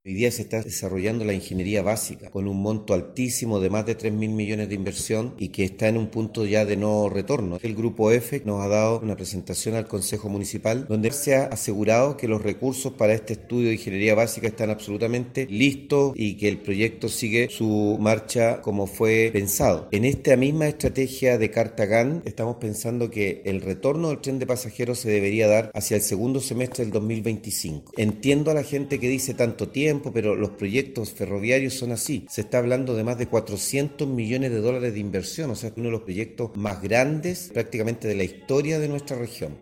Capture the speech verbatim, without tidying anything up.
Hoy día se está desarrollando la ingeniería básica con un monto altísimo de más de tres mil millones de inversión y que está en un punto ya de no retorno. El Grupo F nos ha dado una presentación al Consejo Municipal donde se ha asegurado que los recursos para este estudio de ingeniería básica están absolutamente listos y que el proyecto sigue su marcha como fue pensado. En esta misma estrategia de Cartagán estamos pensando que el retorno del tren de pasajeros se debería dar hacia el segundo semestre del dos mil veinticinco. Entiendo a la gente que dice tanto tiempo, pero los proyectos ferroviarios son así. Se está hablando de más de cuatrocientos millones de dólares de inversión, o sea, uno de los proyectos más grandes prácticamente de la historia de nuestra región.